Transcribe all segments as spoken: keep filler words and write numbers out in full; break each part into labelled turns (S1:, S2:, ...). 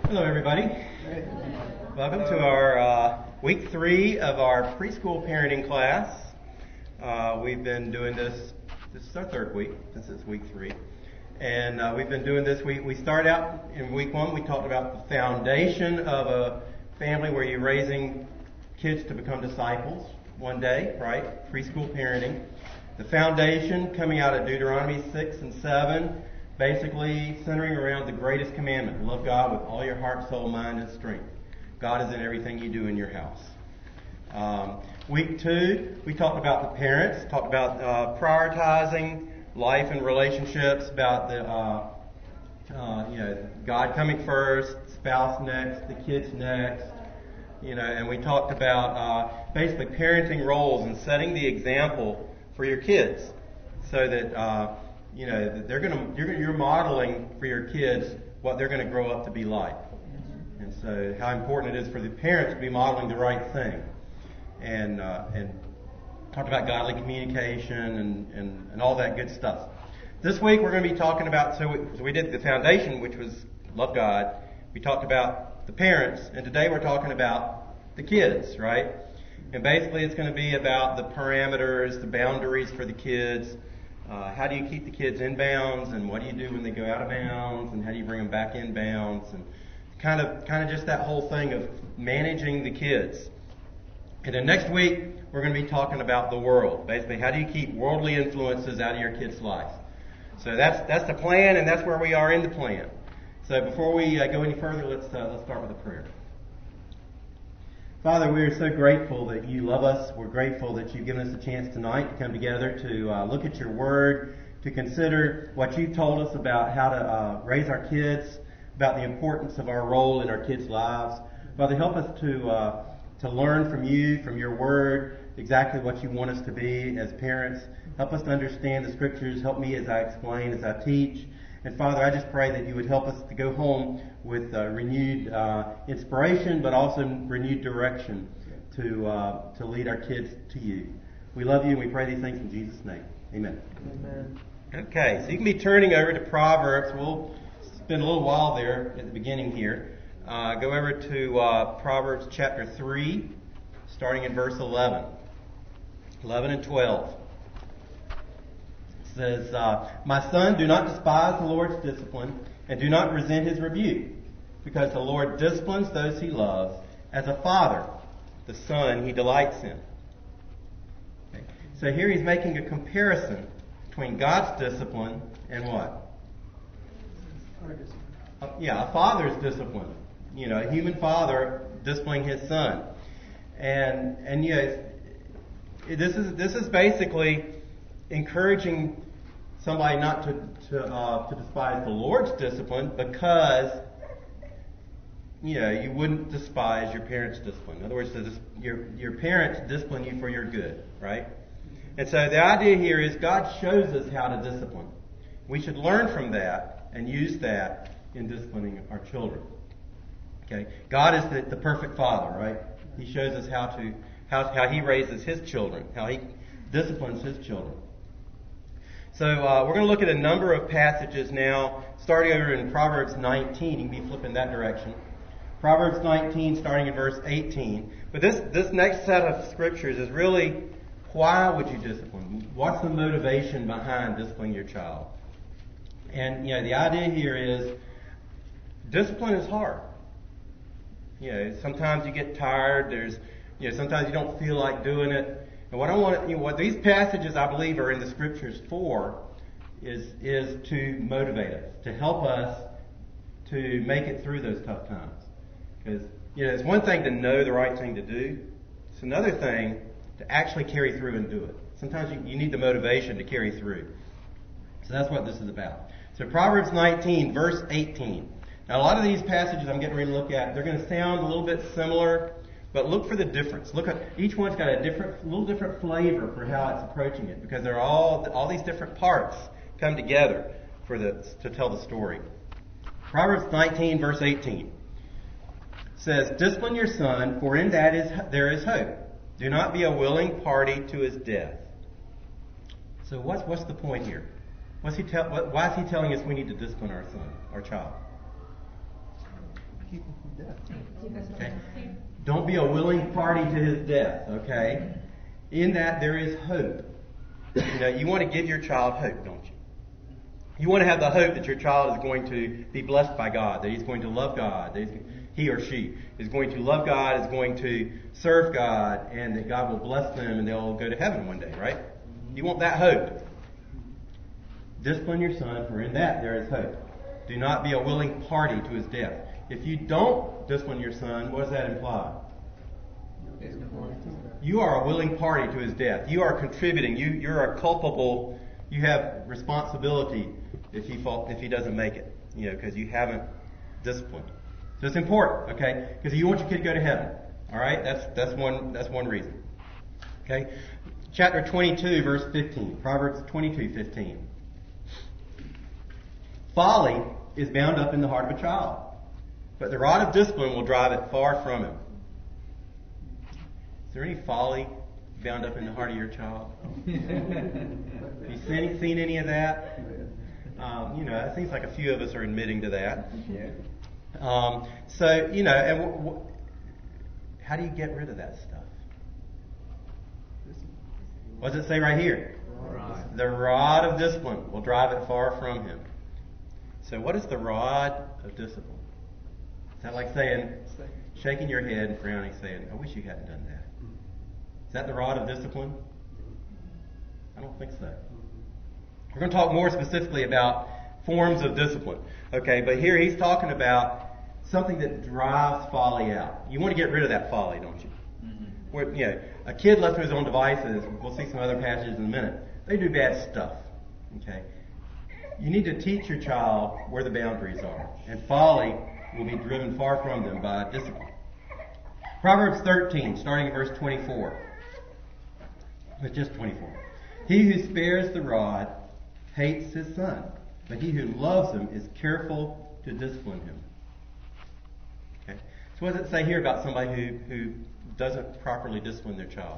S1: Hello, everybody. Welcome to our uh, week three of our preschool parenting class. Uh, we've been doing this, this is our third week, this is week three. And uh, we've been doing this, we, we started out in week one, we talked about the foundation of a family where you're raising kids to become disciples one day, right? Preschool parenting. The foundation coming out of Deuteronomy six and seven, basically centering around the greatest commandment. Love God with all your heart, soul, mind, and strength. God is in everything you do in your house. Um, week two, we talked about the parents, talked about uh, prioritizing life and relationships, about the uh, uh, you know God coming first, spouse next, the kids next. You know, and we talked about uh, basically parenting roles and setting the example for your kids, so that uh, you know that they're going to you're, you're modeling for your kids what they're going to grow up to be like, and so how important it is for the parents to be modeling the right thing, and uh, and talked about godly communication and, and and all that good stuff. This week we're going to be talking about so we, so we did the foundation, which was love God. We talked about the parents, and today we're talking about the kids, right? And basically it's going to be about the parameters, the boundaries for the kids. Uh, how do you keep the kids in bounds, and what do you do when they go out of bounds, and how do you bring them back in bounds, and kind of kind of just that whole thing of managing the kids. And then next week we're going to be talking about the world. Basically, how do you keep worldly influences out of your kids' life? So that's that's the plan, and that's where we are in the plan. So before we uh, go any further, let's uh, let's start with a prayer. Father, we are so grateful that you love us. We're grateful that you've given us a chance tonight to come together to uh, look at your word, to consider what you've told us about how to uh, raise our kids, about the importance of our role in our kids' lives. Father, help us to uh, to learn from you, from your word, exactly what you want us to be as parents. Help us to understand the scriptures. Help me as I explain, as I teach. And Father, I just pray that you would help us to go home with uh, renewed uh, inspiration, but also renewed direction to uh, to lead our kids to you. We love you, and we pray these things in Jesus' name. Amen.
S2: Amen.
S1: Okay, so you can be turning over to Proverbs. We'll spend a little while there at the beginning here. Uh, go over to uh, Proverbs chapter three, starting in verse eleven. eleven and twelve. Says, uh, My son, do not despise the Lord's discipline, and do not resent his rebuke, because the Lord disciplines those he loves, as a father, the son he delights in. Okay. So here he's making a comparison between God's discipline and what? Uh, yeah, a father's discipline. You know, a human father disciplining his son. And, and you know, this is, this is basically encouraging somebody not to to, uh, to despise the Lord's discipline, because you know you wouldn't despise your parents' discipline. In other words, this, your your parents discipline you for your good, right? And so the idea here is God shows us how to discipline. We should learn from that and use that in disciplining our children. Okay, God is the, the perfect father, right? He shows us how to how how He raises His children, how He disciplines His children. So uh, we're going to look at a number of passages now, starting over in Proverbs nineteen. You can be flipping that direction. Proverbs nineteen, starting in verse eighteen. But this, this next set of scriptures is really, why would you discipline? What's the motivation behind disciplining your child? And, you know, the idea here is, discipline is hard. You know, sometimes you get tired. There's, you know, sometimes you don't feel like doing it. And what I want, you know, what these passages I believe are in the scriptures for is is to motivate us, to help us to make it through those tough times. Because you know, it's one thing to know the right thing to do. It's another thing to actually carry through and do it. Sometimes you, you need the motivation to carry through. So that's what this is about. So Proverbs nineteen, verse eighteen. Now a lot of these passages I'm getting ready to look at, they're going to sound a little bit similar. But look for the difference. Look at each one's got a different, little different flavor for how it's approaching it, because they're all all these different parts come together for the to tell the story. Proverbs nineteen, verse eighteen says, "Discipline your son, for in that is there is hope. Do not be a willing party to his death." So what's what's the point here? What's he tell? What, why is he telling us we need to discipline our son, our child?
S2: keep him from death.
S1: Okay? Don't be a willing party to his death, okay? In that there is hope. You know, you want to give your child hope, don't you? You want to have the hope that your child is going to be blessed by God, that he's going to love God, that he's, he or she is going to love God, is going to serve God, and that God will bless them and they'll go to heaven one day, right? You want that hope. Discipline your son, for in that there is hope. Do not be a willing party to his death. If you don't discipline your son, what does that imply? You are a willing party to his death. You are contributing. You, you're a culpable. You have responsibility if he fall, if he doesn't make it. You know, because you haven't disciplined. So it's important, okay? Because you want your kid to go to heaven. All right. That's that's one that's one reason. Okay. Chapter twenty-two, verse fifteen. Proverbs twenty-two, fifteen. Folly is bound up in the heart of a child, but the rod of discipline will drive it far from him. Is there any folly bound up in the heart of your child? Have you seen, seen any of that? Um, you know, it seems like a few of us are admitting to that. Um, so, you know, and w- w- how do you get rid of that stuff? What does it say right here? Rod. The rod of discipline will drive it far from him. So what is the rod of discipline? Is that like saying, shaking your head and frowning, saying, I wish you hadn't done that? Is that the rod of discipline? I don't think so. We're going to talk more specifically about forms of discipline. Okay, but here he's talking about something that drives folly out. You want to get rid of that folly, don't you? Mm-hmm. Where, you know, a kid left to his own devices, we'll see some other passages in a minute, they do bad stuff. Okay? You need to teach your child where the boundaries are, and folly will be driven far from them by discipline. Proverbs thirteen, starting at verse twenty-four. But just twenty-four. He who spares the rod hates his son, but he who loves him is careful to discipline him. Okay. So what does it say here about somebody who, who doesn't properly discipline their child?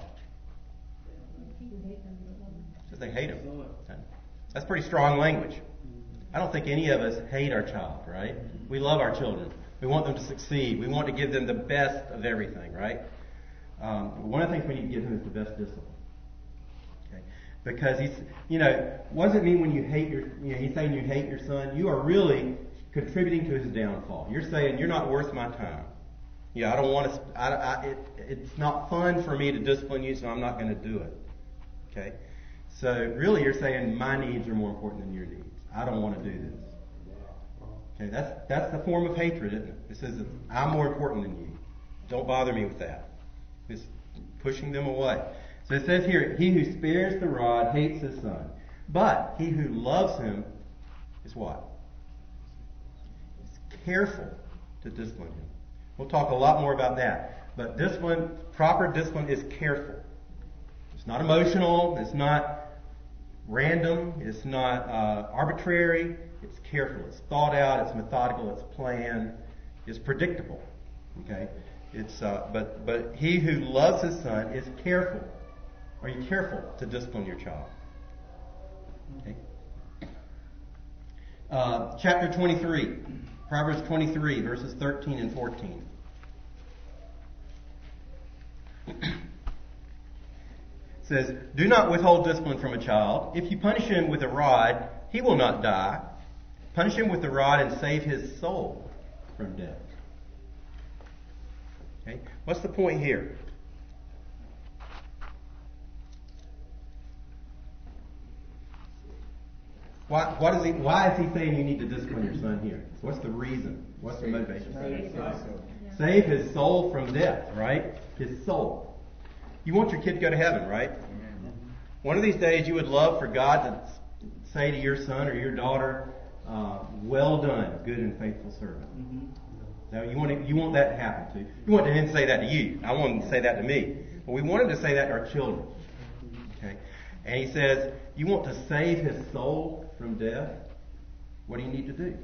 S1: It says they hate him. That's pretty strong language. I don't think any of us hate our child, right? We love our children. We want them to succeed. We want to give them the best of everything, right? Um, one of the things we need to give them is the best discipline. Okay? Because he's, you know, what does it mean when you hate your, you know, he's saying you hate your son? You are really contributing to his downfall. You're saying you're not worth my time. Yeah, I don't want to, I, I, it, it's not fun for me to discipline you, so I'm not going to do it. Okay? So really you're saying my needs are more important than your needs. I don't want to do this. Okay, that's that's the form of hatred, isn't it? It says that I'm more important than you. Don't bother me with that. It's pushing them away. So it says here, he who spares the rod hates his son. But he who loves him is what? He's careful to discipline him. We'll talk a lot more about that. But discipline, proper discipline is careful. It's not emotional. It's not random. It's not uh, arbitrary. It's careful. It's thought out. It's methodical. It's planned. It's predictable. Okay. It's uh, but but he who loves his son is careful. Are you careful to discipline your child? Okay. Uh, chapter twenty-three, Proverbs twenty-three, verses thirteen and fourteen. It says, "Do not withhold discipline from a child. If you punish him with a rod, he will not die. Punish him with the rod and save his soul from death." Okay, what's the point here? Why, what is he, why is he saying you need to discipline your son here? What's the reason? What's the motivation? Save, Save his soul from death, right? His soul. You want your kid to go to heaven, right? One of these days you would love for God to say to your son or your daughter, uh, well done, good and faithful servant. Mm-hmm. Now you want to, you want that to happen to you. You want him to say that to you. I want him to say that to me. But we want him to say that to our children. Okay? And he says, you want to save his soul from death? What do you need to do?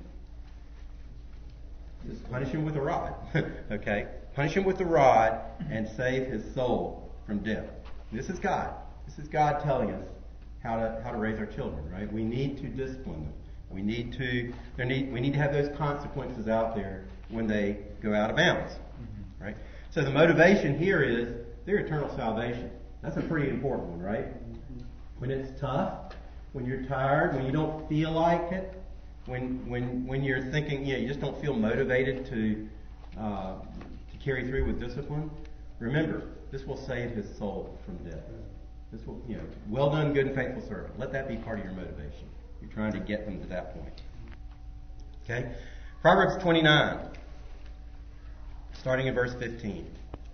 S1: Just punish him with a rod. Okay? Punish him with the rod and save his soul from death. This is God. This is God telling us how to how to raise our children, right? We need to discipline them. We need to there need we need to have those consequences out there when they go out of bounds. Right? So the motivation here is their eternal salvation. That's a pretty important one, right? When it's tough, when you're tired, when you don't feel like it, when when when you're thinking, you know, you just don't feel motivated to uh, to carry through with discipline. Remember, this will save his soul from death. This will, you know, well done, good and faithful servant. Let that be part of your motivation. You're trying to get them to that point. Okay? Proverbs twenty-nine, starting in verse fifteen.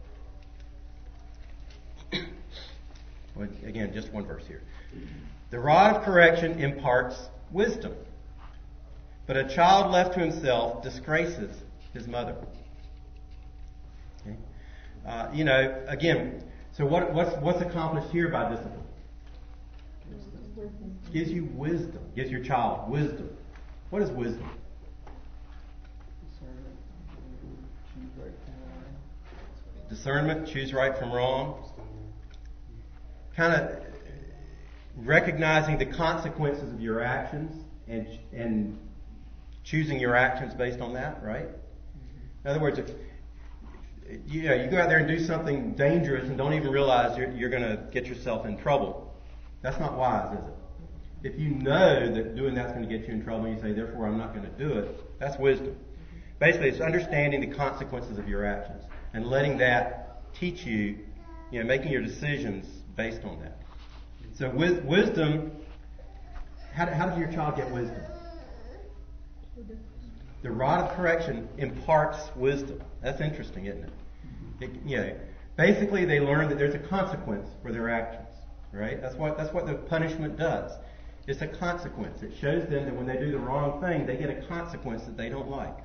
S1: Well, again, just one verse here. The rod of correction imparts wisdom, but a child left to himself disgraces his mother. Okay? Uh, you know, again, so what, what's what's accomplished here by discipline? Gives you wisdom. Gives your child wisdom. What is wisdom? Discernment, choose right from wrong. Kind of recognizing the consequences of your actions and and choosing your actions based on that, right? In other words, if you know, you go out there and do something dangerous and don't even realize you're, you're going to get yourself in trouble, that's not wise, is it? If you know that doing that's going to get you in trouble and you say, therefore I'm not going to do it, that's wisdom. Basically, it's understanding the consequences of your actions and letting that teach you, you know, making your decisions based on that. So with wisdom, how, how does your child get wisdom? The rod of correction imparts wisdom. That's interesting, isn't it? it you know, basically, they learn that there's a consequence for their actions. Right? That's what that's what the punishment does. It's a consequence. It shows them that when they do the wrong thing, they get a consequence that they don't like.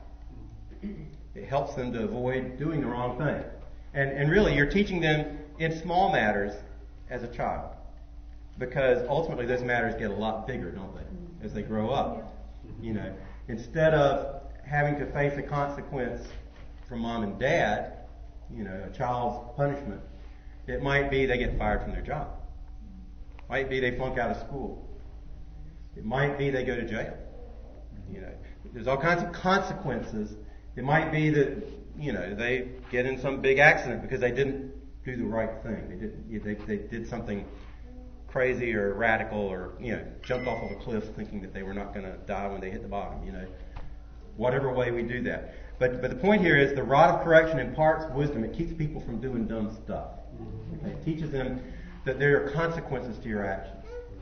S1: It helps them to avoid doing the wrong thing. And and really, you're teaching them in small matters as a child, because ultimately those matters get a lot bigger, don't they, as they grow up? You know, instead of having to face a consequence from mom and dad, you know, a child's punishment, it might be they get fired from their job. It might be they flunk out of school. It might be they go to jail. You know, there's all kinds of consequences. It might be that, you know, they get in some big accident because they didn't do the right thing. They did they, they did something crazy or radical, or, you know, jumped off of a cliff thinking that they were not going to die when they hit the bottom. You know, whatever way we do that. But but the point here is the rod of correction imparts wisdom. It keeps people from doing dumb stuff. Okay? It teaches them that there are consequences to your actions.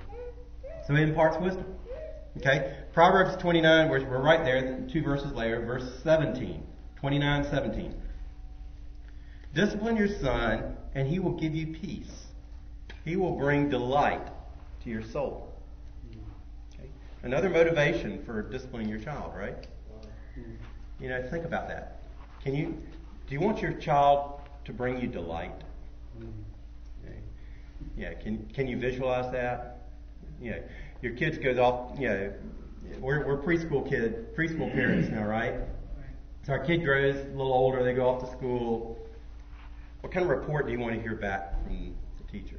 S1: So it imparts wisdom. Okay? Proverbs twenty-nine, we're, we're right there, two verses later, verse seventeen. twenty-nine seventeen. Discipline your son, and he will give you peace. He will bring delight to your soul. Okay? Another motivation for disciplining your child, right? You know, think about that. Can you, do you want your child to bring you delight? Okay. Yeah, can can you visualize that? You know, your kids goes off, you know, we're, we're preschool kid, preschool parents now, right? So our kid grows a little older, they go off to school. What kind of report do you want to hear back from the teacher?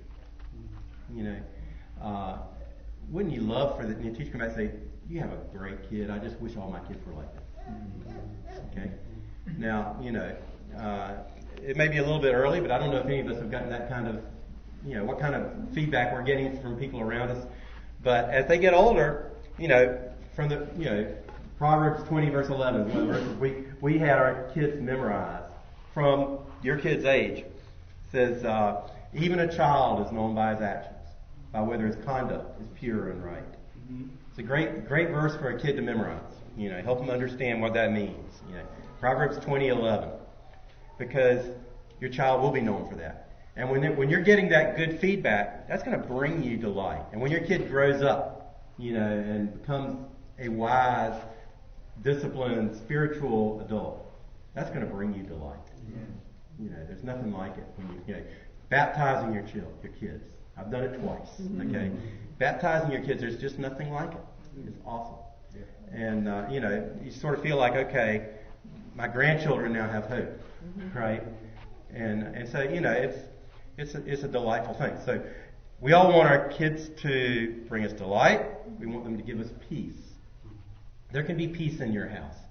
S1: You know, uh, wouldn't you love for the, the teacher to come back and say, you have a great kid, I just wish all my kids were like that. Okay? Now, you know, uh, it may be a little bit early, but I don't know if any of us have gotten that kind of, you know, what kind of feedback we're getting from people around us. But as they get older, you know, from the, you know, Proverbs twenty verse eleven, one of the verses we, we had our kids memorize from your kid's age. It says, uh, even a child is known by his actions, by whether his conduct is pure and right. Mm-hmm. It's a great, great verse for a kid to memorize. You know, help them understand what that means. You know, Proverbs twenty eleven, because your child will be known for that. And when it, when you're getting that good feedback, that's going to bring you delight. And when your kid grows up, you know, and becomes a wise, disciplined, spiritual adult, that's going to bring you delight. Yeah. You know, there's nothing like it when you, you know, baptizing your child, your kids. I've done it twice. Okay, baptizing your kids, there's just nothing like it. It's awesome. And uh, you know, you sort of feel like, okay, my grandchildren now have hope, right? And and so you know, it's it's a, it's a delightful thing. So we all want our kids to bring us delight. We want them to give us peace. There can be peace in your house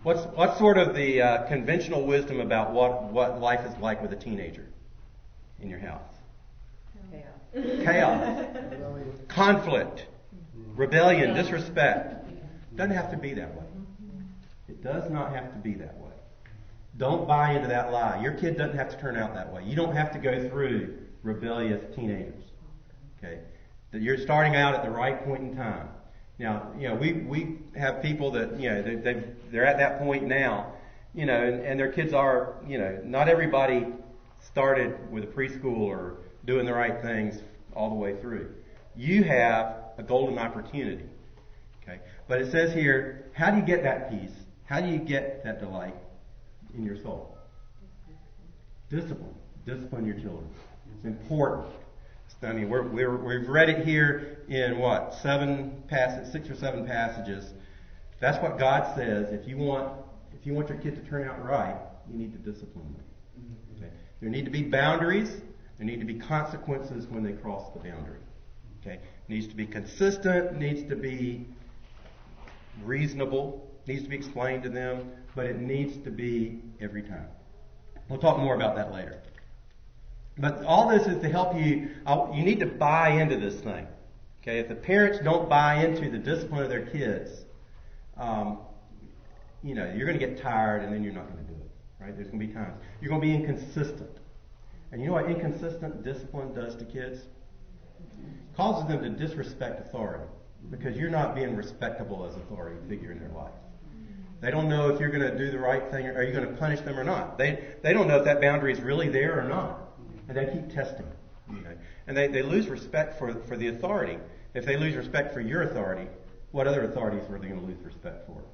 S1: What's what's sort of the uh, conventional wisdom about what, what life is like with a teenager in your house?
S2: Chaos.
S1: Chaos. Conflict. Rebellion. Disrespect. Doesn't have to be that way. It does not have to be that way. Don't buy into that lie. Your kid doesn't have to turn out that way. You don't have to go through rebellious teenagers. Okay? That you're starting out at the right point in time. Now, you know, we, we have people that, you know, they, they, they're at that point now, you know, and, and their kids are, you know, not everybody started with a preschool or doing the right things all the way through. You have a golden opportunity. Okay? But it says here, how do you get that peace? How do you get that delight in your soul? Discipline. Discipline your children. It's important. I mean, we're, we're, we've read it here in what, seven passages, six or seven passages. That's what God says. If you want, if you want your kid to turn out right, you need to discipline them. Okay? There need to be boundaries. There need to be consequences when they cross the boundary. Okay? It needs to be consistent. Needs to be reasonable. Needs to be explained to them. But it needs to be every time. We'll talk more about that later. But all this is to help you, you need to buy into this thing. Okay, if the parents don't buy into the discipline of their kids, um, you know, you're going to get tired and then you're not going to do it. Right? There's going to be times. You're going to be inconsistent. And you know what inconsistent discipline does to kids? It causes them to disrespect authority because you're not being respectable as authority figure in their life. They don't know if you're going to do the right thing or are you going to punish them or not. They, they don't know if that boundary is really there or not. And they keep testing. Okay? And they, they lose respect for, for the authority. If they lose respect for your authority, what other authorities were they going to lose respect for?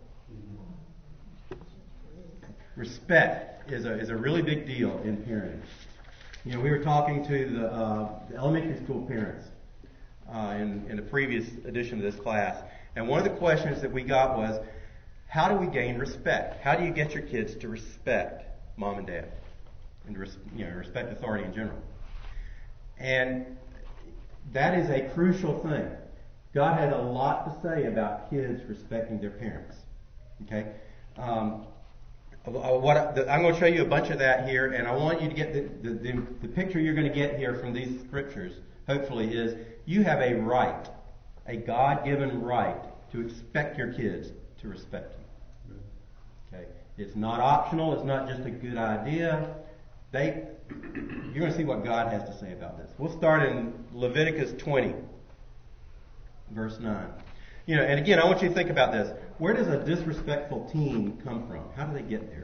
S1: Respect is a, is a really big deal in parenting. You know, we were talking to the, uh, the elementary school parents uh, in, in a previous edition of this class. And one of the questions that we got was, how do we gain respect? How do you get your kids to respect mom and dad? And to you know, respect authority in general. And that is a crucial thing. God has a lot to say about kids respecting their parents. Okay? Um, what, the, I'm going to show you a bunch of that here, and I want you to get the, the, the, the picture you're going to get here from these scriptures, hopefully, is you have a right, a God-given right to expect your kids to respect you. Okay? It's not optional. It's not just a good idea. They, you're going to see what God has to say about this. We'll start in Leviticus twenty, verse nine. You know, and again, I want you to think about this. Where does a disrespectful teen come from? How do they get there?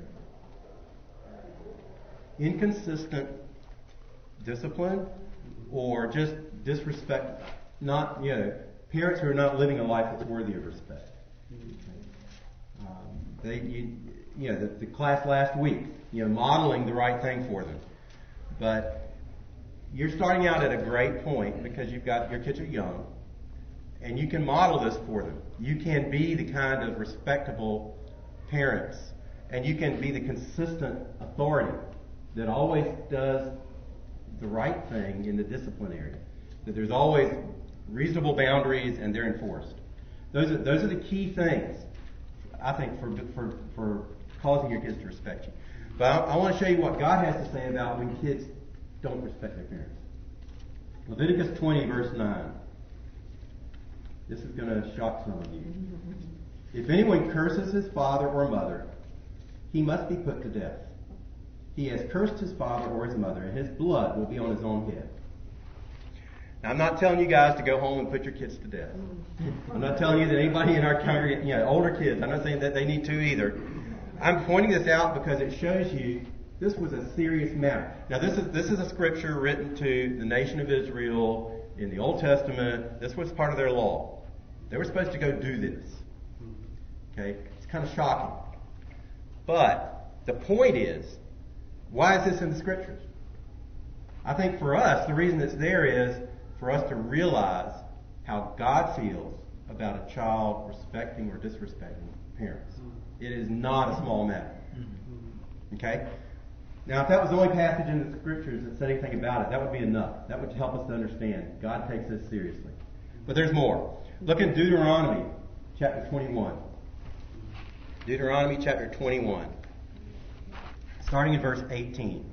S1: Inconsistent discipline, or just disrespect? Not, you know, parents who are not living a life that's worthy of respect. Um, they, you, you know, the, the class last week. You know, modeling the right thing for them. But you're starting out at a great point because you've got your kids are young, and you can model this for them. You can be the kind of respectable parents, and you can be the consistent authority that always does the right thing in the discipline area. That there's always reasonable boundaries and they're enforced. Those are those are the key things, I think, for for for causing your kids to respect you. But I, I want to show you what God has to say about when kids don't respect their parents. Leviticus twenty, verse nine. This is going to shock some of you. If anyone curses his father or mother, he must be put to death. He has cursed his father or his mother, and his blood will be on his own head. Now, I'm not telling you guys to go home and put your kids to death. I'm not telling you that anybody in our congregation, you know, older kids, I'm not saying that they need to either. I'm pointing this out because it shows you this was a serious matter. Now, this is this is a scripture written to the nation of Israel in the Old Testament. This was part of their law. They were supposed to go do this. Okay? It's kind of shocking. But the point is, why is this in the scriptures? I think for us, the reason it's there is for us to realize how God feels about a child respecting or disrespecting parents. It is not a small matter. Okay? Now, if that was the only passage in the scriptures that said anything about it, that would be enough. That would help us to understand. God takes this seriously. But there's more. Look in Deuteronomy chapter twenty-one. Deuteronomy chapter twenty-one, starting in verse eighteen.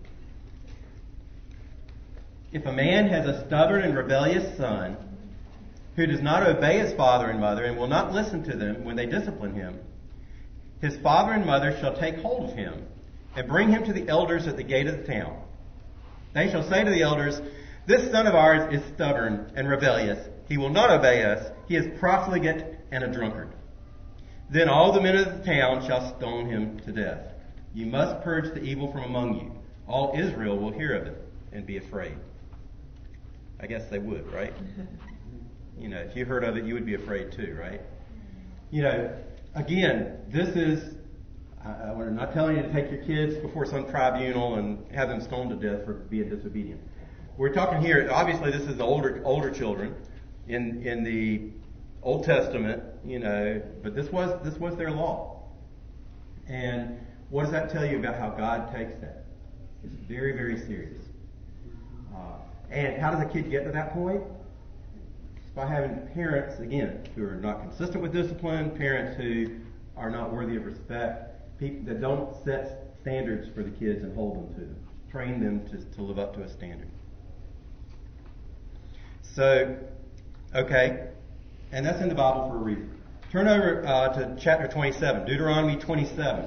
S1: If a man has a stubborn and rebellious son who does not obey his father and mother and will not listen to them when they discipline him, his father and mother shall take hold of him and bring him to the elders at the gate of the town. They shall say to the elders, "This son of ours is stubborn and rebellious. He will not obey us. He is profligate and a drunkard." Then all the men of the town shall stone him to death. You must purge the evil from among you. All Israel will hear of it and be afraid. I guess they would, right? You know, if you heard of it, you would be afraid too, right? You know, again, this is, I, we're not telling you to take your kids before some tribunal and have them stoned to death for being disobedient. We're talking here, obviously this is the older older children in in the Old Testament, you know, but this was this was their law. And what does that tell you about how God takes that? It's very, very serious. Uh, and how does a kid get to that point? It's by having parents, again, who are not consistent with discipline, parents who are not worthy of respect, people that don't set standards for the kids and hold them to them, train them to, to live up to a standard. So, okay, and that's in the Bible for a reason. Turn over uh, to chapter twenty-seven, Deuteronomy twenty-seven,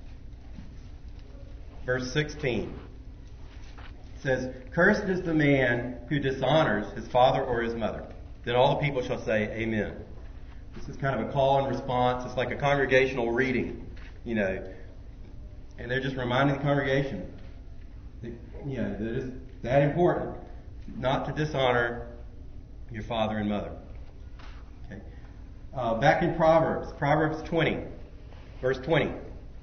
S1: verse sixteen. It says, "Cursed is the man who dishonors his father or his mother." Then all the people shall say, "Amen." This is kind of a call and response. It's like a congregational reading, you know. And they're just reminding the congregation that, you know, that it's that important not to dishonor your father and mother. Okay. Uh, back in Proverbs, Proverbs twenty, verse twenty.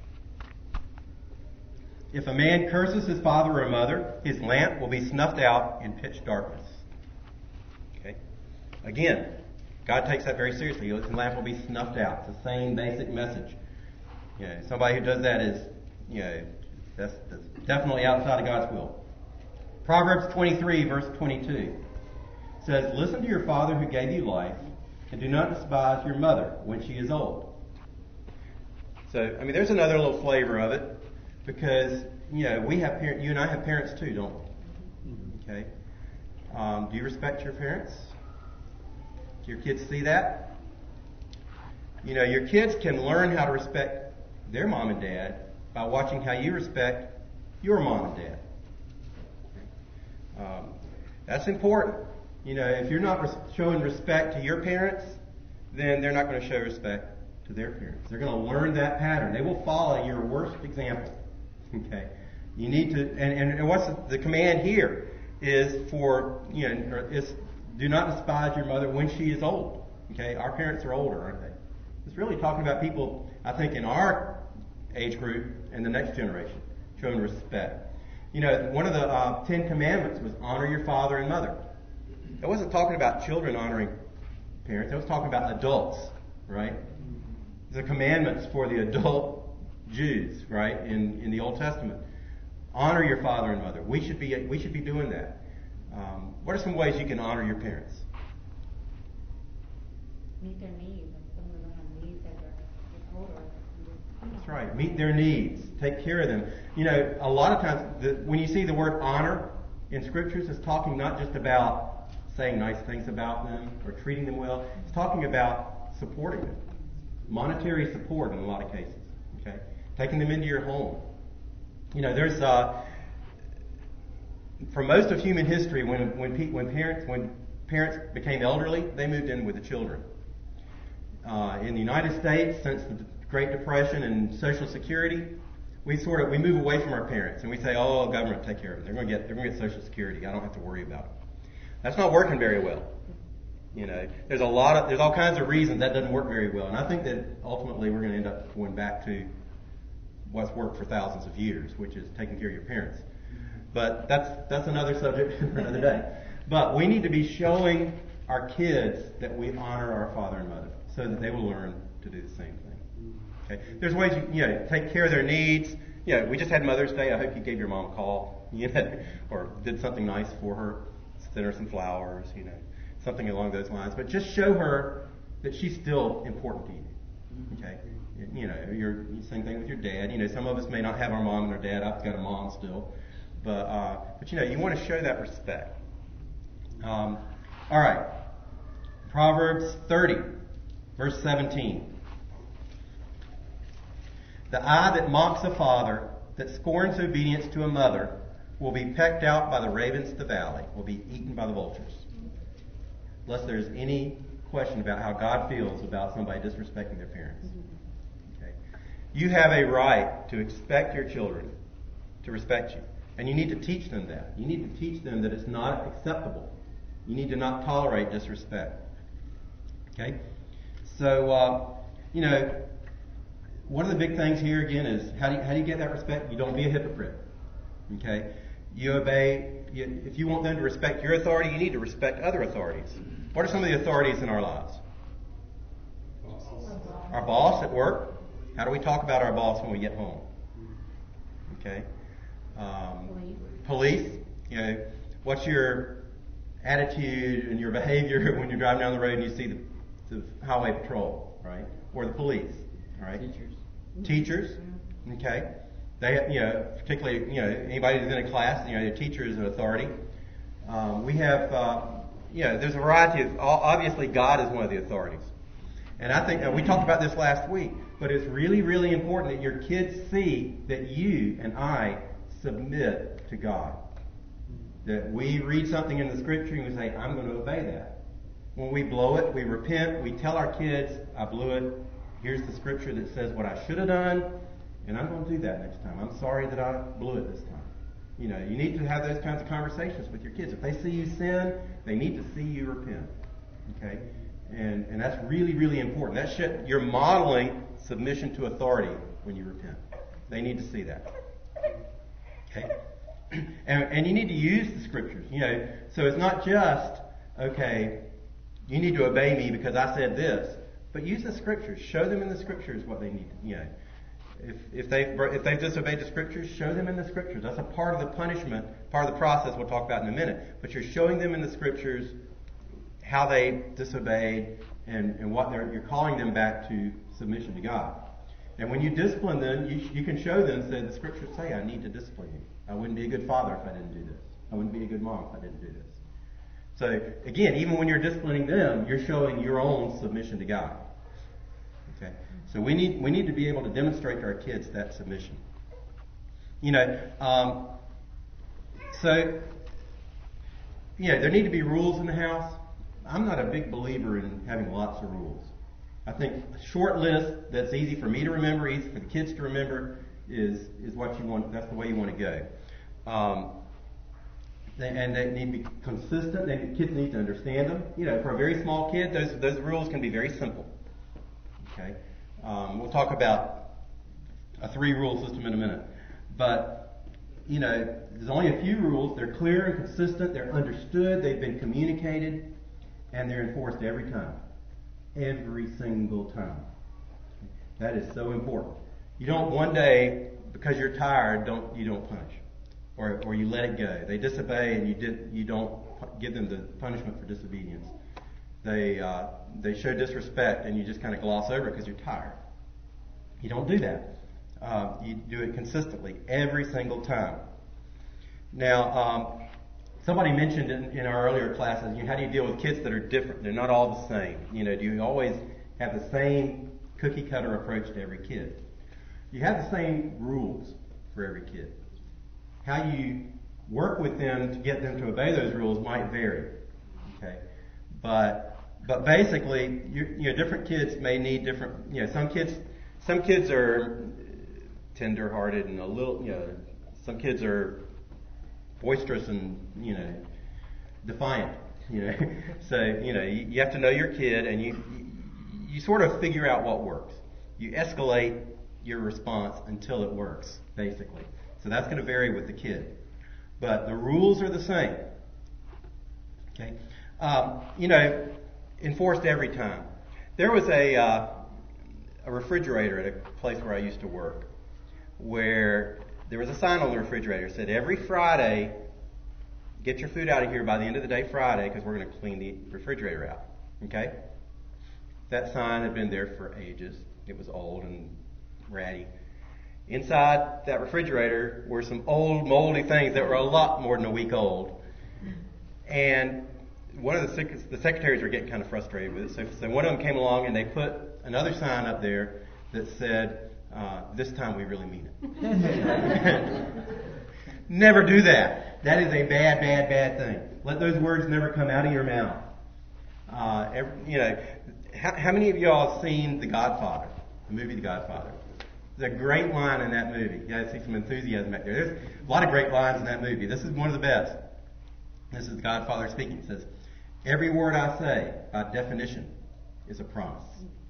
S1: "If a man curses his father or mother, his lamp will be snuffed out in pitch darkness." Okay. Again, God takes that very seriously. His lamp will be snuffed out. It's the same basic message. You know, somebody who does that is, you know, that's, that's definitely outside of God's will. Proverbs twenty-three, verse twenty-two says, "Listen to your father who gave you life, and do not despise your mother when she is old." So, I mean, there's another little flavor of it. Because, you know, we have parents, you and I have parents too, don't we? Okay. Um, do you respect your parents? Do your kids see that? You know, your kids can learn how to respect their mom and dad by watching how you respect your mom and dad. Um, that's important. You know, if you're not res- showing respect to your parents, then they're not going to show respect to their parents. They're going to learn that pattern. They will follow your worst example. Okay, you need to, and, and, and what's the, the command here is for, you know, is do not despise your mother when she is old. Okay, our parents are older, aren't they? It's really talking about people, I think, in our age group and the next generation, showing respect. You know, one of the uh, Ten Commandments was honor your father and mother. It wasn't talking about children honoring parents. It was talking about adults, right? The commandments for the adult Jews, right, in, in the Old Testament. Honor your father and mother. We should be we should be doing that. Um, what are some ways you can honor your parents?
S2: Meet their needs. Some of them have needs that are older.
S1: That's right. Meet their needs. Take care of them. You know, a lot of times the, when you see the word honor in scriptures, it's talking not just about saying nice things about them or treating them well. It's talking about supporting them. Monetary support in a lot of cases. Okay? Taking them into your home. You know, there's uh, for most of human history, when when pe- when parents when parents became elderly, they moved in with the children. Uh, in the United States, since the Great Depression and Social Security, we sort of we move away from our parents and we say, "Oh, government take care of them. They're going to get they're going to get Social Security. I don't have to worry about it." That's not working very well. You know, there's a lot of there's all kinds of reasons that doesn't work very well, and I think that ultimately we're going to end up going back to what's worked for thousands of years, which is taking care of your parents. But that's that's another subject for another day. But we need to be showing our kids that we honor our father and mother, so that they will learn to do the same thing. Okay. There's ways you, you know, take care of their needs. You know, we just had Mother's Day. I hope you gave your mom a call, you know, or did something nice for her, sent her some flowers, you know, something along those lines. But just show her that she's still important to you. Okay. You know, you're same thing with your dad. You know, some of us may not have our mom and our dad. I've got a mom still, but uh, but you know, you want to show that respect. Um, all right, Proverbs thirty, verse seventeen. The eye that mocks a father, that scorns obedience to a mother, will be pecked out by the ravens of the valley, will be eaten by the vultures. Unless there's any question about how God feels about somebody disrespecting their parents. Okay? You have a right to expect your children to respect you. And you need to teach them that. You need to teach them that it's not acceptable. You need to not tolerate disrespect. Okay? So, uh, you know, one of the big things here again is how do you, how do you get that respect? You don't be a hypocrite. Okay? You obey. You, if you want them to respect your authority, you need to respect other authorities. What are some of the authorities in our lives? Our boss at work. How do we talk about our boss when we get home? Okay. Um, police. You know, what's your attitude and your behavior when you're driving down the road and you see the, the highway patrol, right? Or the police, right?
S3: Teachers.
S1: Teachers. Okay. They, you know, particularly, you know, anybody who's in a class, you know, the teacher is an authority. Um, we have, uh, you know, there's a variety of, obviously God is one of the authorities. And I think, and we talked about this last week, but it's really, really important that your kids see that you and I submit to God. That we read something in the scripture and we say, I'm going to obey that. When we blow it, we repent, we tell our kids, I blew it. Here's the scripture that says what I should have done, and I'm going to do that next time. I'm sorry that I blew it this time. You know, you need to have those kinds of conversations with your kids. If they see you sin, they need to see you repent. Okay? And and that's really, really important. That should, you're modeling submission to authority when you repent. They need to see that. Okay? And, and you need to use the scriptures. You know, so it's not just, okay, you need to obey me because I said this, but use the scriptures. Show them in the scriptures what they need to, you know. If, if they've, if they've disobeyed the scriptures, show them in the scriptures. That's a part of the punishment, part of the process we'll talk about in a minute. But you're showing them in the scriptures how they disobeyed and, and what they're, you're calling them back to submission to God. And when you discipline them, you, you can show them, say, the scriptures say, I need to discipline you. I wouldn't be a good father if I didn't do this. I wouldn't be a good mom if I didn't do this. So, again, even when you're disciplining them, you're showing your own submission to God. Okay? So we need we need to be able to demonstrate to our kids that submission. You know, um, so, you know, there need to be rules in the house. I'm not a big believer in having lots of rules. I think a short list that's easy for me to remember, easy for the kids to remember, is is what you want. That's the way you want to go. Um, they, and they need to be consistent. They, kids need to understand them. You know, for a very small kid, those those rules can be very simple. Okay, um, we'll talk about a three-rule system in a minute. But you know, there's only a few rules. They're clear and consistent. They're understood. They've been communicated, and they're enforced every time. Every single time. That is so important. You don't one day, because you're tired, don't you don't punish, or or you let it go. They disobey and you did you don't give them the punishment for disobedience. They uh, they show disrespect and you just kind of gloss over it because you're tired. You don't do that. Uh, you do it consistently every single time. Now, um, somebody mentioned in, in our earlier classes, you know, how do you deal with kids that are different? They're not all the same. You know, do you always have the same cookie cutter approach to every kid? You have the same rules for every kid. How you work with them to get them to obey those rules might vary. Okay, but but basically, you, you know, different kids may need different. You know, some kids some kids are tender-hearted and a little. You know, some kids are boisterous and, you know, defiant, you know. So, you know, you, you have to know your kid and you, you you sort of figure out what works. You escalate your response until it works, basically. So that's going to vary with the kid. But the rules are the same. Okay? Um, you know, enforced every time. There was a, uh, a refrigerator at a place where I used to work where there was a sign on the refrigerator that said, every Friday, get your food out of here by the end of the day Friday because we're going to clean the refrigerator out. Okay? That sign had been there for ages. It was old and ratty. Inside that refrigerator were some old, moldy things that were a lot more than a week old. And one of the, sec- the secretaries were getting kind of frustrated with it. So, so one of them came along and they put another sign up there that said, uh, this time we really mean it. Never do that. That is a bad, bad, bad thing. Let those words never come out of your mouth. Uh, every, you know, how, how many of y'all have seen The Godfather, the movie The Godfather? There's a great line in that movie. You guys see some enthusiasm back there. There's a lot of great lines in that movie. This is one of the best. This is The Godfather speaking. It says, every word I say, by definition, is a promise.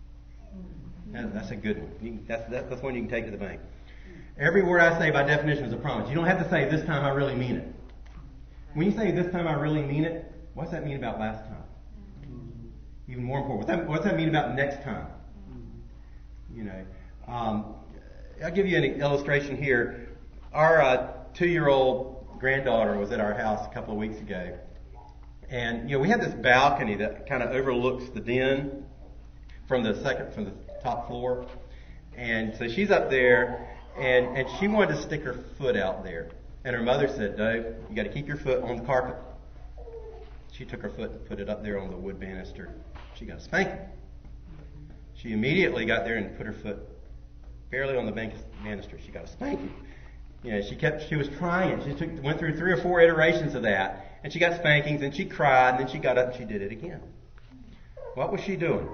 S1: That, that's a good one. You can, that's, that, that's one you can take to the bank. Every word I say, by definition, is a promise. You don't have to say, this time I really mean it. When you say, this time I really mean it, what's that mean about last time? Even more important, what's that, what's that mean about next time? You know, um, I'll give you an illustration here. Our uh, two-year-old granddaughter was at our house a couple of weeks ago. And, you know, we have this balcony that kind of overlooks the den from the second, from the top floor. And so she's up there, and, and she wanted to stick her foot out there. And her mother said, no, you got to keep your foot on the carpet. She took her foot and put it up there on the wood banister. She got a spanking. She immediately got there and put her foot barely on the banister. She got a spanking. You know, she kept, she was trying. She took, went through three or four iterations of that, and she got spankings, and she cried, and then she got up and she did it again. What was she doing?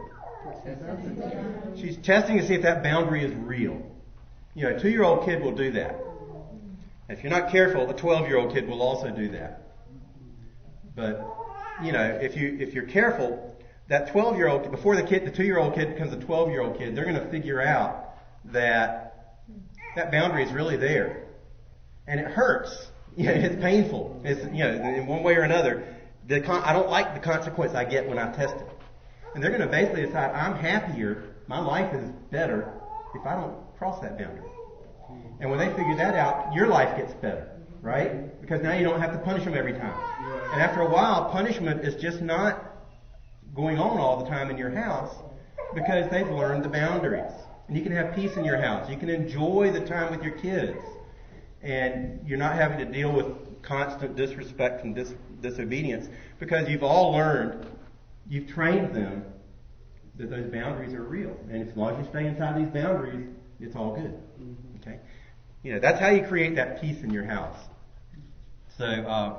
S1: She's testing to see if that boundary is real. You know, a two-year-old kid will do that. If you're not careful, a twelve-year-old kid will also do that. But, you know, if you if you're careful, that twelve-year-old, before the kid, the two-year-old kid becomes a twelve-year-old kid, they're going to figure out that that boundary is really there, and it hurts. You know, it's painful. It's, you know, in one way or another. The con- I don't like the consequence I get when I test it, and they're going to basically decide I'm happier, my life is better if I don't cross that boundary. And when they figure that out, your life gets better, right? Because now you don't have to punish them every time. And after a while, punishment is just not going on all the time in your house because they've learned the boundaries. And you can have peace in your house. You can enjoy the time with your kids. And you're not having to deal with constant disrespect and dis- disobedience because you've all learned, you've trained them that those boundaries are real. And as long as you stay inside these boundaries, it's all good. Okay? You know, that's how you create that peace in your house. So, uh,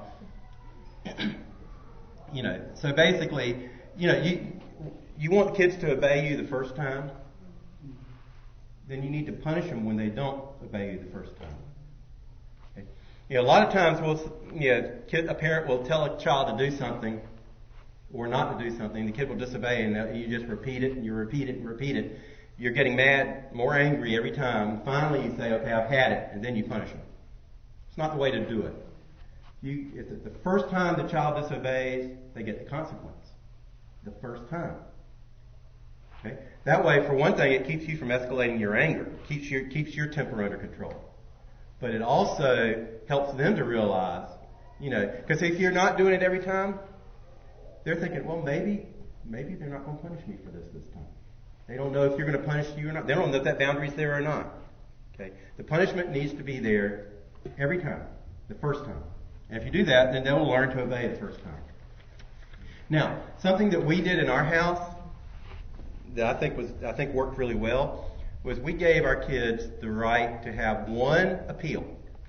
S1: you know, so basically, you know, you you want kids to obey you the first time, then you need to punish them when they don't obey you the first time. Okay? You know, a lot of times, we'll, you know, kid, a parent will tell a child to do something or not to do something. The kid will disobey, and you just repeat it, and you repeat it, and repeat it. You're getting mad, more angry every time. Finally, you say, okay, I've had it, and then you punish them. It's not the way to do it. You, if the first time the child disobeys, they get the consequence. The first time. Okay? That way, for one thing, it keeps you from escalating your anger. It keeps your, keeps your temper under control. But it also helps them to realize, you know, because if you're not doing it every time, they're thinking, well, maybe, maybe they're not going to punish me for this this time. They don't know if you're going to punish you or not. They don't know if that boundary's there or not. Okay? The punishment needs to be there every time, the first time. And if you do that, then they'll learn to obey the first time. Now, something that we did in our house that I think was I think worked really well was we gave our kids the right to have one appeal.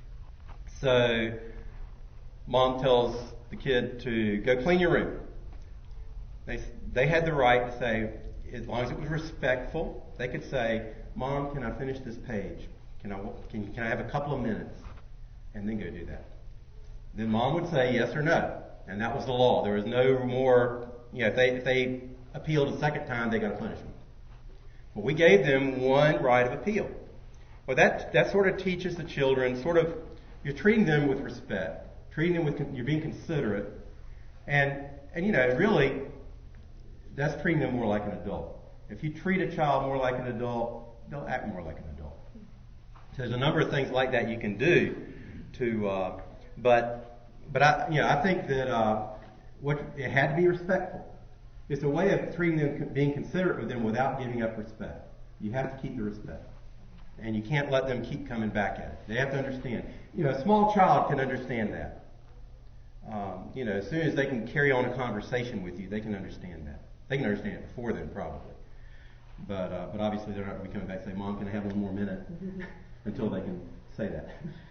S1: So, mom tells the kid to go clean your room. They they had the right to say, as long as it was respectful, they could say, Mom, can I finish this page? Can I can, can I have a couple of minutes? And then go do that. Then Mom would say yes or no. And that was the law. There was no more, you know, if they, if they appealed a second time, they got a punishment. But we gave them one right of appeal. Well, that, that sort of teaches the children, sort of, you're treating them with respect. Treating them with, you're being considerate. And, and you know, really, that's treating them more like an adult. If you treat a child more like an adult, they'll act more like an adult. So there's a number of things like that you can do to, uh, but, but I, you know, I think that, uh, what, it had to be respectful. It's a way of treating them, being considerate with them without giving up respect. You have to keep the respect. And you can't let them keep coming back at it. They have to understand. You know, a small child can understand that. Um, you know, as soon as they can carry on a conversation with you, they can understand that. They can understand it before then, probably. But uh, but obviously they're not going to be coming back and say, Mom, can I have one more minute? Until they can say that.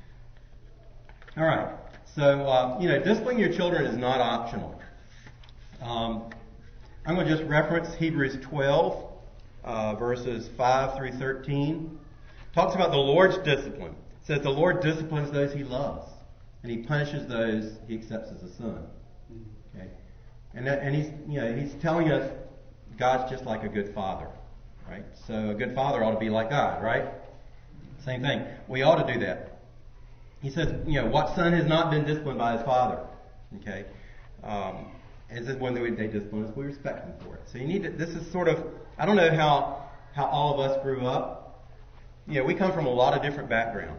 S1: All right. So, uh, you know, disciplining your children is not optional. Um, I'm going to just reference Hebrews twelve, uh, verses five through thirteen. Talks about the Lord's discipline. It says the Lord disciplines those he loves, and he punishes those he accepts as a son. Okay, and that, and he's you know he's telling us God's just like a good father, right? So a good father ought to be like God, right? Same thing. We ought to do that. He says, you know, what son has not been disciplined by his father? Okay, um, and this is when they, they discipline us, we respect them for it. So you need to. This is sort of. I don't know how how all of us grew up. You know, we come from a lot of different backgrounds.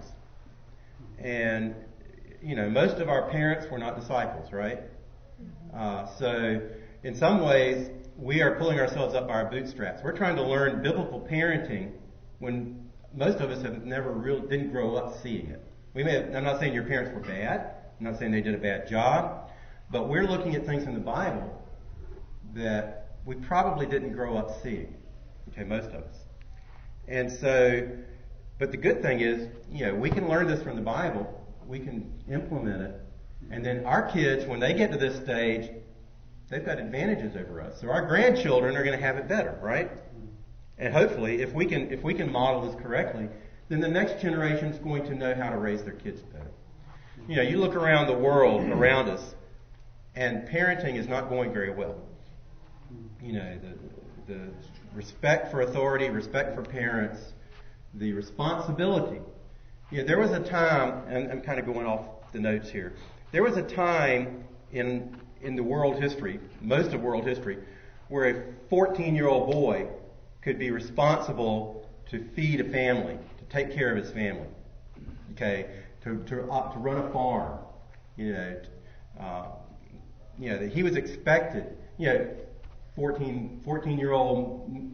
S1: And, you know, most of our parents were not disciples, right? Uh, so, in some ways, we are pulling ourselves up by our bootstraps. We're trying to learn biblical parenting when most of us have never really, didn't grow up seeing it. We may have, I'm not saying your parents were bad. I'm not saying they did a bad job. But we're looking at things in the Bible that we probably didn't grow up seeing. Okay, most of us. And so, but the good thing is, you know, we can learn this from the Bible. We can implement it. And then our kids, when they get to this stage, they've got advantages over us. So our grandchildren are going to have it better, right? And hopefully, if we can if we can model this correctly, then the next generation is going to know how to raise their kids better. You know, you look around the world around us, and parenting is not going very well. You know, the the respect for authority, respect for parents, the responsibility. You know, there was a time, and I'm kind of going off the notes here. There was a time in in the world history, most of world history, where a fourteen-year-old boy could be responsible to feed a family, to take care of his family, okay, to to, uh, to run a farm. You know, uh, you know that he was expected. You know, fourteen, fourteen-year-old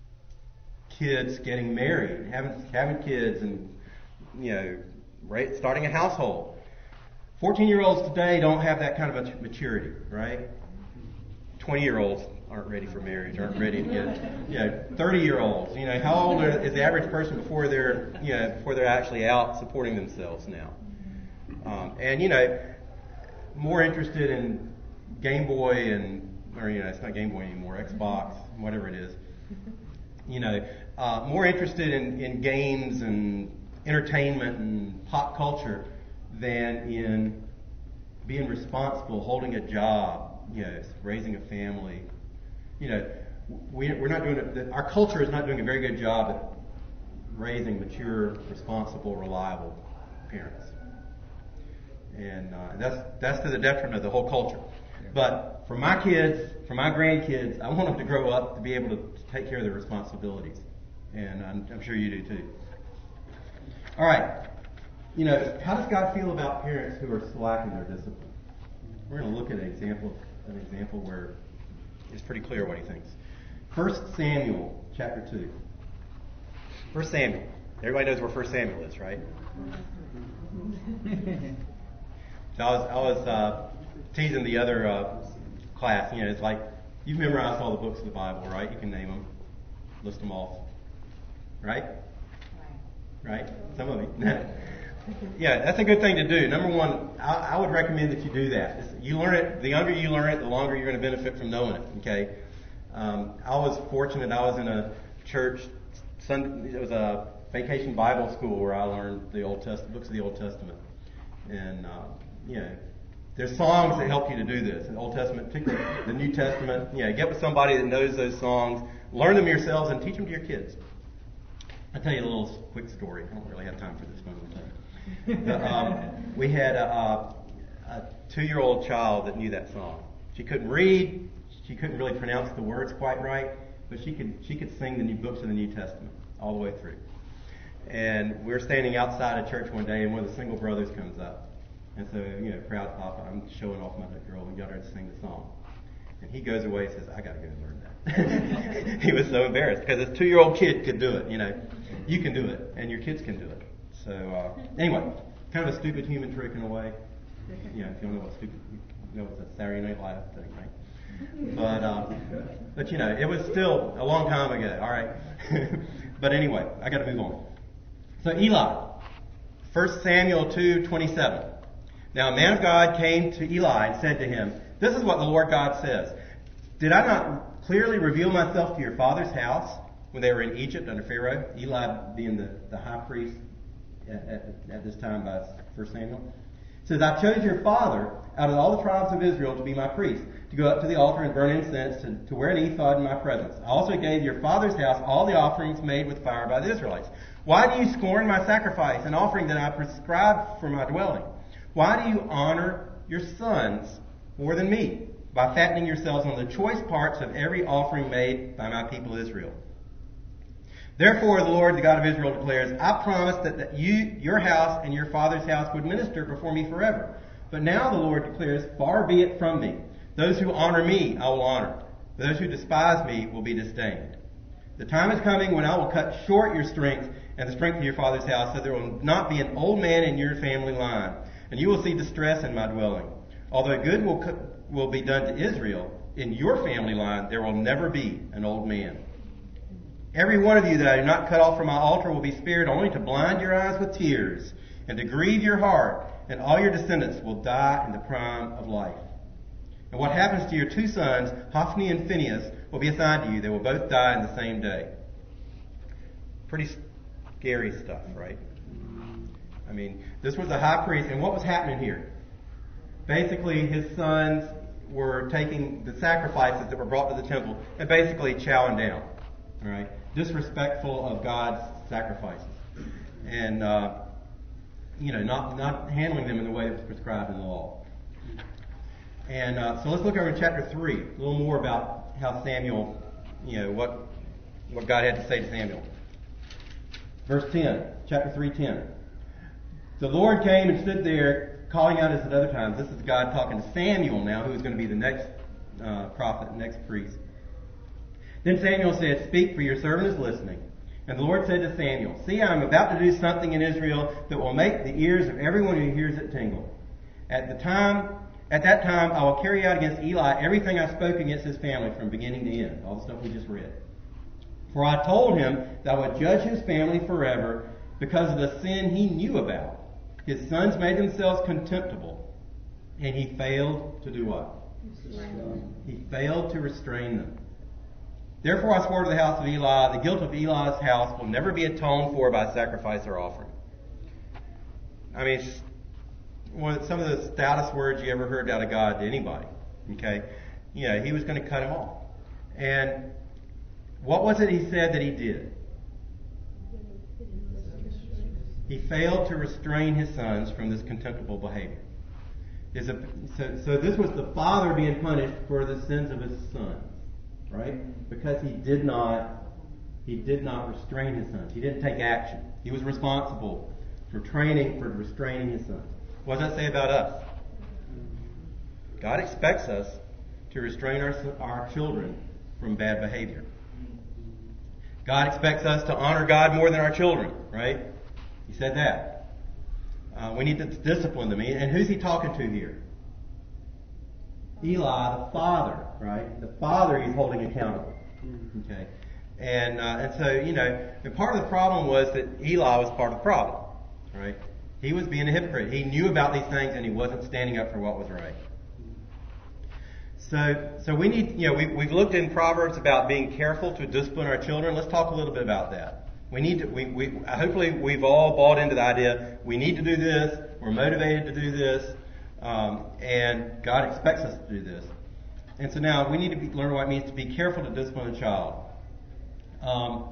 S1: kids getting married, having having kids, and you know, right, starting a household. fourteen-year-olds today don't have that kind of maturity, right? twenty-year-olds aren't ready for marriage, aren't ready to get, you know, thirty-year-olds. You know, how old are, is the average person before they're, you know, before they're actually out supporting themselves now? Um, and you know, more interested in Game Boy and, or you know, it's not Game Boy anymore, Xbox, whatever it is. You know, uh, more interested in, in games and entertainment and pop culture than in being responsible, holding a job, you know, raising a family. You know, we, we're not doing it. Our culture is not doing a very good job at raising mature, responsible, reliable parents, and uh, that's that's to the detriment of the whole culture. But for my kids, for my grandkids, I want them to grow up to be able to take care of their responsibilities, and I'm, I'm sure you do too. All right. You know, how does God feel about parents who are slacking their discipline? We're going to look at an example, an example where it's pretty clear what he thinks. First Samuel, chapter two. First Samuel. Everybody knows where First Samuel is, right? So I was, I was uh, teasing the other uh, class. You know, it's like you've memorized all the books of the Bible, right? You can name them, list them off, right? Right? Some of you. Yeah, that's a good thing to do. Number one, I, I would recommend that you do that. It's, you learn it. The younger you learn it, the longer you're going to benefit from knowing it. Okay. Um, I was fortunate. I was in a church. Sunday, it was a vacation Bible school where I learned the Old Testament, books of the Old Testament, and uh, you know, there's songs that help you to do this. In the Old Testament, particularly the New Testament. You know, get with somebody that knows those songs, learn them yourselves, and teach them to your kids. I'll tell you a little quick story. I don't really have time for this moment. But, um, we had a, a, a two-year-old child that knew that song. She couldn't read. She couldn't really pronounce the words quite right, but she could she could sing the new books of the New Testament all the way through. And we were standing outside of church one day, and one of the single brothers comes up. And so, you know, proud papa, I'm showing off my little girl and got her to sing the song. And he goes away and says, I got to go and learn that. He was so embarrassed because his two-year-old kid could do it, you know. You can do it, and your kids can do it. So uh, anyway, kind of a stupid human trick in a way. You know, if you don't know what stupid, you know, it's a Saturday Night Live thing, right? But, uh, but you know, it was still a long time ago, all right? But anyway, I got to move on. So Eli, First Samuel two twenty-seven. Now a man of God came to Eli and said to him, this is what the Lord God says. Did I not clearly reveal myself to your father's house when they were in Egypt under Pharaoh? Eli being the, the high priest at, at, at this time by First Samuel. It says, I chose your father out of all the tribes of Israel to be my priest, to go up to the altar and burn incense, to, to wear an ephod in my presence. I also gave your father's house all the offerings made with fire by the Israelites. Why do you scorn my sacrifice and offering that I prescribed for my dwelling? Why do you honor your sons more than me by fattening yourselves on the choice parts of every offering made by my people Israel? Therefore, the Lord, the God of Israel, declares, I promised that, that you, your house and your father's house would minister before me forever. But now the Lord declares, far be it from me. Those who honor me, I will honor. Those who despise me will be disdained. The time is coming when I will cut short your strength and the strength of your father's house, so there will not be an old man in your family line, and you will see distress in my dwelling. Although good will, will be done to Israel, in your family line there will never be an old man. Every one of you that I do not cut off from my altar will be spared only to blind your eyes with tears and to grieve your heart, and all your descendants will die in the prime of life. And what happens to your two sons, Hophni and Phinehas, will be assigned to you. They will both die in the same day. Pretty scary stuff, right? I mean, this was a high priest, and what was happening here? Basically, his sons were taking the sacrifices that were brought to the temple and basically chowing down. All right, disrespectful of God's sacrifices, and uh, you know, not not handling them in the way that was prescribed in the law. And uh, so let's look over in chapter three, a little more about how Samuel, you know, what what God had to say to Samuel. Verse ten, chapter three, ten. The Lord came and stood there, calling out as at other times. This is God talking to Samuel now, who is going to be the next uh, prophet, next priest. Then Samuel said, speak, for your servant is listening. And the Lord said to Samuel, see, I am about to do something in Israel that will make the ears of everyone who hears it tingle. At the time, at that time, I will carry out against Eli everything I spoke against his family from beginning to end. All the stuff we just read. For I told him that I would judge his family forever because of the sin he knew about. His sons made themselves contemptible, and he failed to do what? He failed to restrain them. Therefore I swore to the house of Eli, the guilt of Eli's house will never be atoned for by sacrifice or offering. I mean, it's one of, some of the stoutest words you ever heard out of God to anybody. Okay? You know, he was going to cut him off. And what was it he said that he did? He failed to restrain his sons from this contemptible behavior. Is a, so, so this was the father being punished for the sins of his sons. Right? Because he did not, he did not restrain his sons. He didn't take action. He was responsible for training, for restraining his sons. What does that say about us? God expects us to restrain our, our children from bad behavior. God expects us to honor God more than our children, right? He said that. Uh, we need to discipline them. And who's he talking to here? Eli, the father, right? The father he's holding accountable. Okay. And, uh, and so, you know, and part of the problem was that Eli was part of the problem, right? He was being a hypocrite. He knew about these things and he wasn't standing up for what was right. So, so we need, you know, we, we've looked in Proverbs about being careful to discipline our children. Let's talk a little bit about that. We need to, we, we, hopefully we've all bought into the idea, we need to do this, we're motivated to do this, um, and God expects us to do this. And so now we need to be, learn what it means to be careful to discipline a child. Um,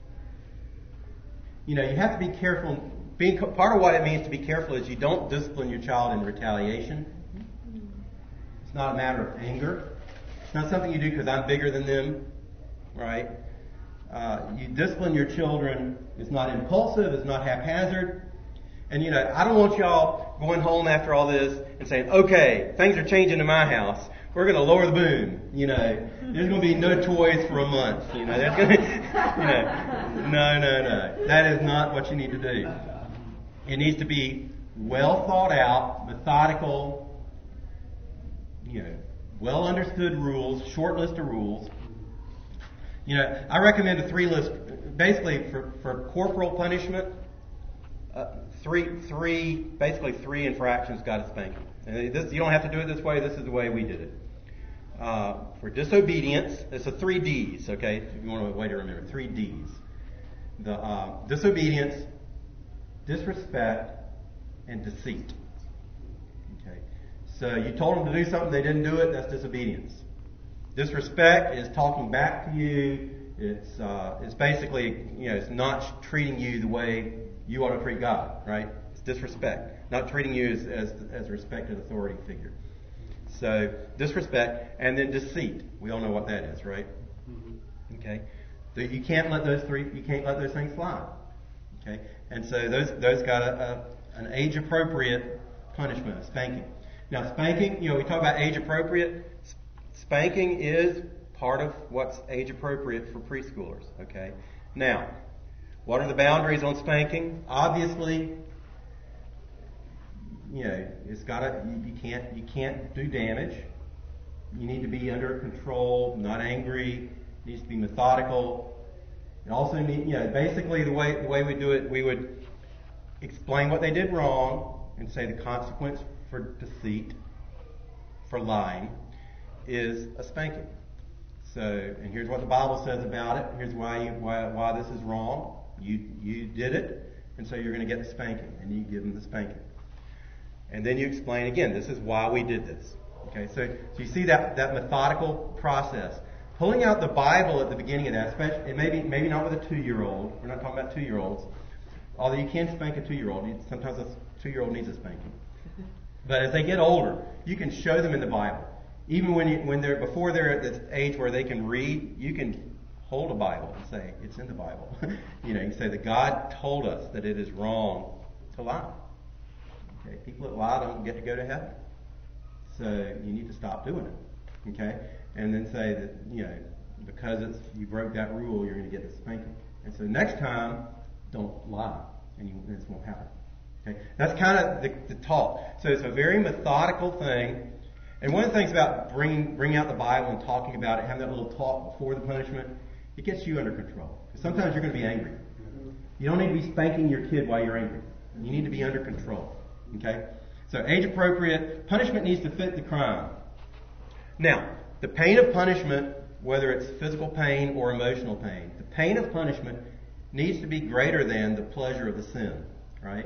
S1: you know, you have to be careful. Being part of what it means to be careful is you don't discipline your child in retaliation. It's not a matter of anger. It's not something you do because I'm bigger than them, right? Uh, you discipline your children. It's not impulsive. It's not haphazard. And you know, I don't want y'all going home after all this and saying, okay, things are changing in my house. We're going to lower the boom. You know, there's going to be no toys for a month. You know, there's going to, you know, no, no, no. That is not what you need to do. It needs to be well thought out, methodical, you know, well understood rules, short list of rules. You know, I recommend a three list, basically for, for corporal punishment, uh, three, three, basically three infractions got a spanking. And this, you don't have to do it this way, this is the way we did it. Uh, for disobedience, it's a three D's, okay? If you want a way to remember, three D's. The uh, disobedience, disrespect, and deceit. Okay, so you told them to do something, they didn't do it, that's disobedience. Disrespect is talking back to you. It's uh, it's basically, you know, it's not treating you the way you ought to treat God, right? It's disrespect, not treating you as as, as a respected authority figure. So disrespect, and then deceit. We all know what that is, right? Okay, so you can't let those three, you can't let those things slide. Okay, and so those those got a, a an age appropriate punishment, a spanking. Now spanking, you know, we talk about age appropriate. Spanking is part of what's age appropriate for preschoolers. Okay, now what are the boundaries on spanking? Obviously, you know, it's got to, you, you can't you can't do damage. You need to be under control, not angry. It needs to be methodical. It also needs, you know, basically the way the way we do it, we would explain what they did wrong and say the consequence for deceit, for lying, is a spanking. So, and here's what the Bible says about it. Here's why you, why why this is wrong. You you did it, and so you're going to get the spanking, and you give them the spanking. And then you explain again, this is why we did this. Okay, so, so you see that, that methodical process. Pulling out the Bible at the beginning of that, especially, and maybe maybe not with a two-year-old. We're not talking about two-year-olds. Although you can spank a two-year-old. Sometimes a two-year-old needs a spanking. But as they get older, you can show them in the Bible. Even when you, when they're before they're at this age where they can read, you can hold a Bible and say, it's in the Bible. You know, you say that God told us that it is wrong to lie. Okay, people that lie don't get to go to heaven. So you need to stop doing it. Okay? And then say that, you know, because it's you broke that rule, you're going to get the spanking. And so next time, don't lie, and you, this won't happen. Okay? That's kind of the, the talk. So it's a very methodical thing. And one of the things about bringing bringing out the Bible and talking about it, having that little talk before the punishment, it gets you under control. Because sometimes you're going to be angry. You don't need to be spanking your kid while you're angry. You need to be under control. Okay? So age appropriate punishment needs to fit the crime. Now, the pain of punishment, whether it's physical pain or emotional pain, the pain of punishment needs to be greater than the pleasure of the sin. Right?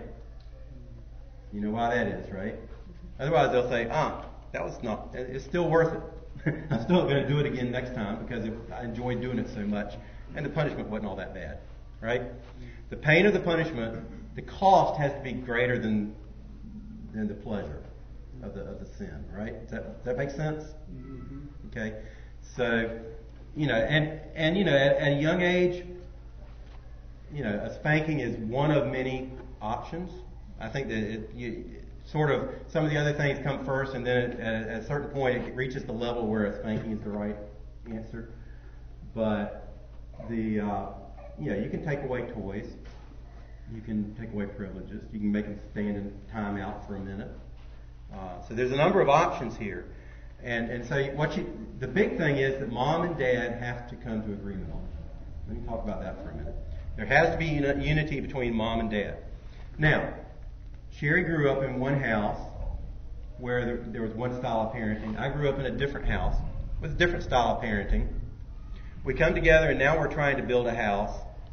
S1: You know why that is, right? Otherwise they'll say, ah, that was not, it's still worth it. I'm still going to do it again next time because I enjoyed doing it so much. And the punishment wasn't all that bad. Right? The pain of the punishment, the cost has to be greater than than the pleasure of the of the sin. Right? Does that, does that make sense? Mm-hmm. Okay. So, you know, and, and you know, at, at a young age, you know, a spanking is one of many options. I think that it, you, sort of some of the other things come first, and then at, at a certain point it reaches the level where a spanking is the right answer. But the uh, yeah, you can take away toys, you can take away privileges, you can make them stand in time out for a minute. Uh, so there's a number of options here, and and so what you the big thing is that mom and dad have to come to agreement on it. Let me talk about that for a minute. There has to be uni- unity between mom and dad. Now, Sherry grew up in one house where there, there was one style of parenting. I grew up in a different house with a different style of parenting. We come together and now we're trying to build a house.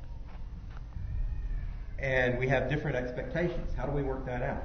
S1: And we have different expectations. How do we work that out?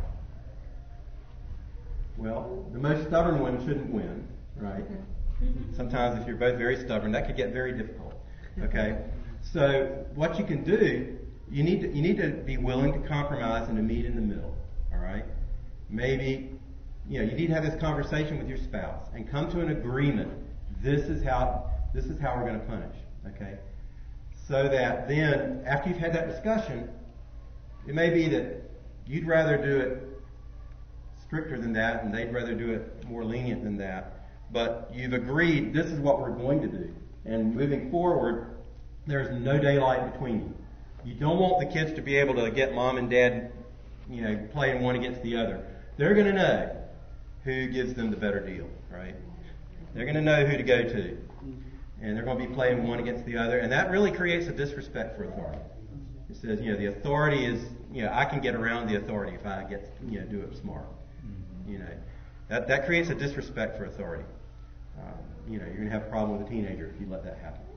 S1: Well, the most stubborn one shouldn't win, right? Sometimes if you're both very stubborn, that could get very difficult. Okay? So what you can do, you need to, you need to be willing to compromise and to meet in the middle. All right? Maybe, you know, you need to have this conversation with your spouse and come to an agreement. This is how this is how we're going to punish. Okay? So that then, after you've had that discussion, it may be that you'd rather do it stricter than that, and they'd rather do it more lenient than that. But you've agreed this is what we're going to do. And moving forward, there's no daylight between you. You don't want the kids to be able to get mom and dad, you know, playing one against the other. They're going to know who gives them the better deal, right? They're going to know who to go to. And they're going to be playing one against the other. And that really creates a disrespect for authority. It says, you know, the authority is, you know, I can get around the authority if I get, you know, do it smart. You know, that, that creates a disrespect for authority. Um, you know, you're going to have a problem with a teenager if you let that happen.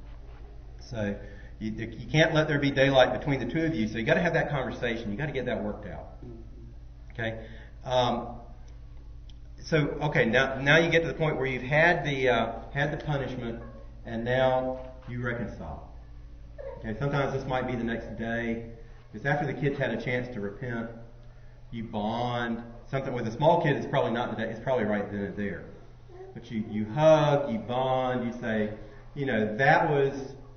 S1: So you, you can't let there be daylight between the two of you. So you got to have that conversation. You got to get that worked out. Okay. Um, so okay, now now you get to the point where you've had the uh, had the punishment, and now you reconcile. Okay. Sometimes this might be the next day, because after the kids had a chance to repent, you bond. Something with a small kid, it's probably not the day. It's probably right then and there. But you you hug, you bond, you say, you know, that was.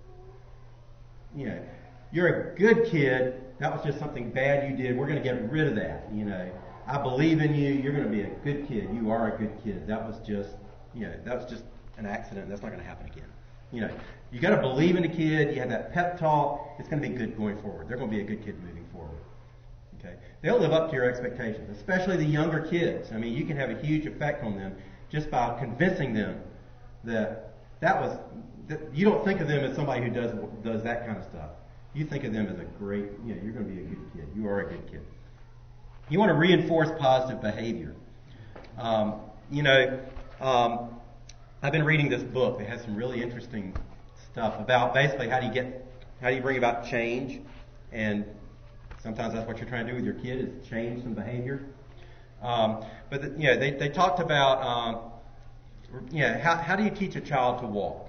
S1: You know, you're a good kid. That was just something bad you did. We're going to get rid of that. You know, I believe in you. You're going to be a good kid. You are a good kid. That was just, you know, that was just an accident. That's not going to happen again. You know, you got to believe in the kid. You have that pep talk. It's going to be good going forward. They're going to be a good kid moving forward. Okay, they'll live up to your expectations, especially the younger kids. I mean, you can have a huge effect on them just by convincing them that that was. You don't think of them as somebody who does does that kind of stuff. You think of them as a great, you know, you're going to be a good kid. You are a good kid. You want to reinforce positive behavior. Um, you know, um, I've been reading this book that has some really interesting stuff about basically how do you get, how do you bring about change, and sometimes that's what you're trying to do with your kid is change some behavior. Um, but the, you know, they they talked about, um, you know, how how do you teach a child to walk?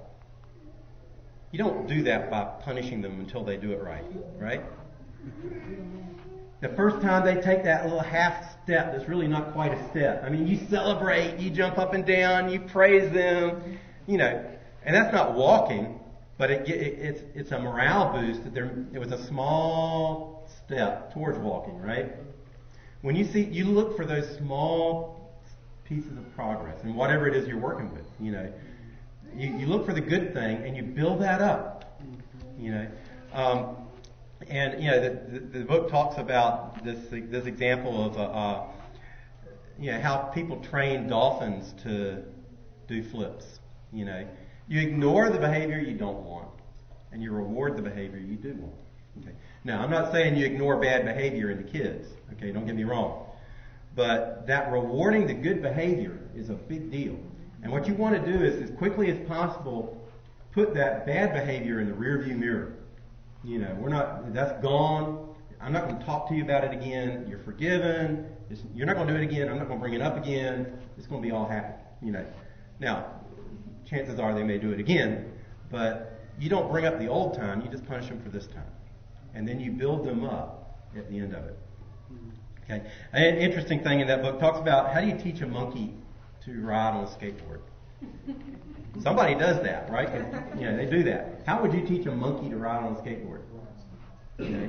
S1: You don't do that by punishing them until they do it right, right? The first time they take that little half step that's really not quite a step. I mean, you celebrate, you jump up and down, you praise them, you know, and that's not walking, but it, it, it's it's a morale boost that there it was a small step towards walking, right? When you see, you look for those small pieces of progress and whatever it is you're working with, you know. You, you look for the good thing and you build that up, you know. Um, and you know the, the, the book talks about this this example of uh, uh, you know how people train dolphins to do flips. You know, you ignore the behavior you don't want, and you reward the behavior you do want. Okay. Now, I'm not saying you ignore bad behavior in the kids. Okay, don't get me wrong, but that rewarding the good behavior is a big deal. And what you want to do is, as quickly as possible, put that bad behavior in the rearview mirror. You know, we're not, that's gone. I'm not going to talk to you about it again. You're forgiven. It's, you're not going to do it again. I'm not going to bring it up again. It's going to be all happy. You know. Now, chances are they may do it again, but you don't bring up the old time. You just punish them for this time. And then you build them up at the end of it. Okay. An interesting thing in that book talks about how do you teach a monkey to ride on a skateboard. Somebody does that, right? You know, they do that. How would you teach a monkey to ride on a skateboard? You know,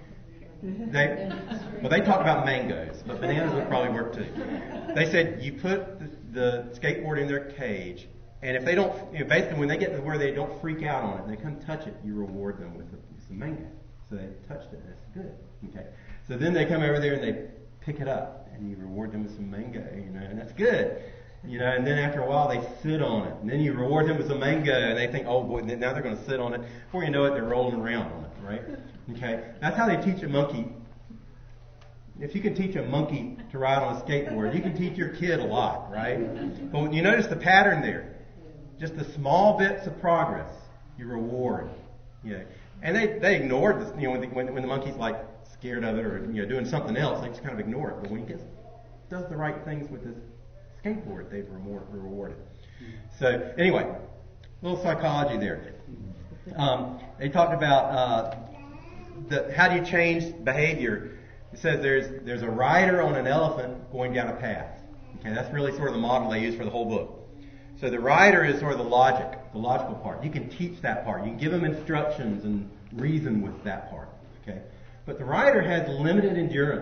S1: they, well, they talk about mangoes, but bananas would probably work too. They said you put the, the skateboard in their cage, and if they don't, you know, basically when they get to where they don't freak out on it, they come touch it, you reward them with some mango. So they touched it, that's good. Okay. So then they come over there and they pick it up, and you reward them with some mango, you know, and that's good. You know, and then after a while they sit on it. And then you reward them with some mango and they think, oh boy, now they're going to sit on it. Before you know it, they're rolling around on it, right? Okay. That's how they teach a monkey. If you can teach a monkey to ride on a skateboard, you can teach your kid a lot, right? But when you notice the pattern there, just the small bits of progress, you reward. You know, and they, they ignored this, you know, when the, when, when the monkey's like scared of it or, you know, doing something else, they just kind of ignore it. But when he gets, does the right things with his skateboard, they've rewarded. So anyway, a little psychology there. Um, they talked about uh, the, how do you change behavior. It says there's there's a rider on an elephant going down a path. Okay, that's really sort of the model they use for the whole book. So the rider is sort of the logic, the logical part. You can teach that part. You can give them instructions and reason with that part. Okay, but the rider has limited endurance.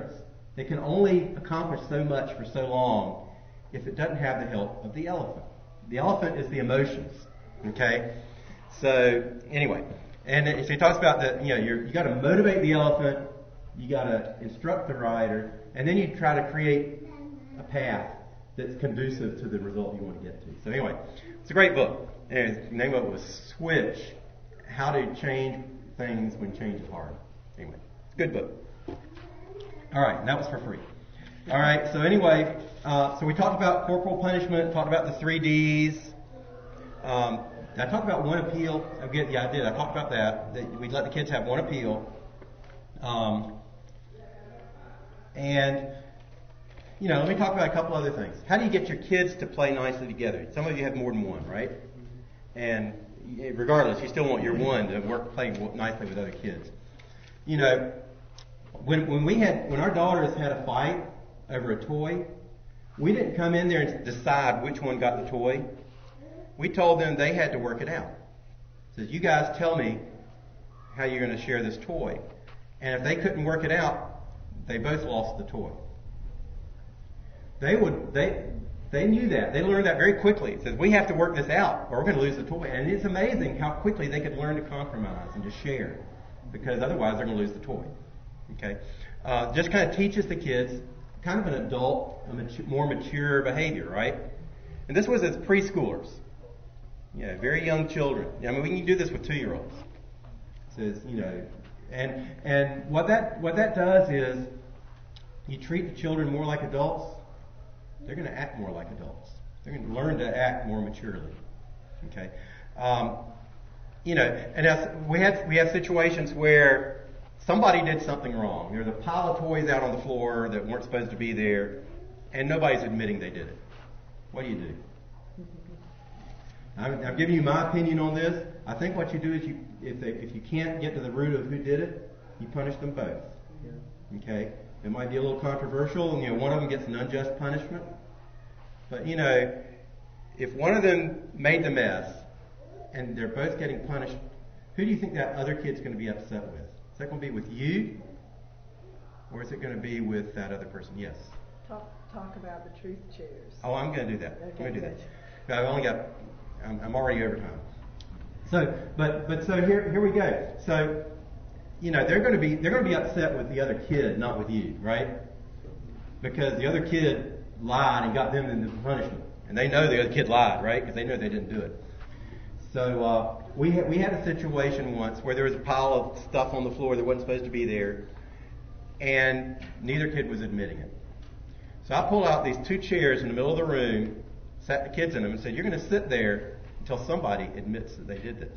S1: It can only accomplish so much for so long if it doesn't have the help of the elephant. The elephant is the emotions. Okay? So, anyway. And so he talks about that, you know, you're, you got to motivate the elephant, you got to instruct the rider, and then you try to create a path that's conducive to the result you want to get to. So anyway, it's a great book. And the name of it was Switch, How to Change Things When Change is Hard. Anyway, good book. All right, and that was for free. All right, so anyway, uh, so we talked about corporal punishment, talked about the three Ds. Um, I talked about one appeal. I get, yeah, I did. I talked about that. That we'd let the kids have one appeal. Um, and, you know, let me talk about a couple other things. How do you get your kids to play nicely together? Some of you have more than one, right? And regardless, you still want your one to work, play nicely with other kids. You know, when when we had when our daughters had a fight over a toy, we didn't come in there and decide which one got the toy. We told them they had to work it out. Says, you guys tell me how you're going to share this toy. And if they couldn't work it out, they both lost the toy. They would they they knew that. They learned that very quickly. It says, we have to work this out or we're going to lose the toy. And it's amazing how quickly they could learn to compromise and to share, because otherwise they're going to lose the toy. Okay? Uh, just kind of teaches the kids kind of an adult, a mature, more mature behavior, right? And this was as preschoolers. Yeah, very young children. I mean, we can do this with two-year-olds. It says, you know, and and what that what that does is, you treat the children more like adults, they're going to act more like adults. They're going to learn to act more maturely. Okay, um, you know, and as we have we have situations where somebody did something wrong. There's a pile of toys out on the floor that weren't supposed to be there, and nobody's admitting they did it. What do you do? I'm, I'm giving you my opinion on this. I think what you do is you, if they, if you can't get to the root of who did it, you punish them both. Yeah. Okay? It might be a little controversial, and you know, one of them gets an unjust punishment. But you know, if one of them made the mess, and they're both getting punished, who do you think that other kid's going to be upset with? Is that going to be with you, or is it going to be with that other person? Yes.
S3: Talk talk about the truth chairs.
S1: Oh, I'm going to do that.
S3: Okay,
S1: I'm going to do
S3: good.
S1: that. I've only got. I'm, I'm already over time. So, but but so here here we go. So, you know, they're going to be they're going to be upset with the other kid, not with you, right? Because the other kid lied and got them into punishment, and they know the other kid lied, right? Because they know they didn't do it. So uh, we ha- we had a situation once where there was a pile of stuff on the floor that wasn't supposed to be there, and neither kid was admitting it. So I pulled out these two chairs in the middle of the room, sat the kids in them, and said, "You're going to sit there until somebody admits that they did this."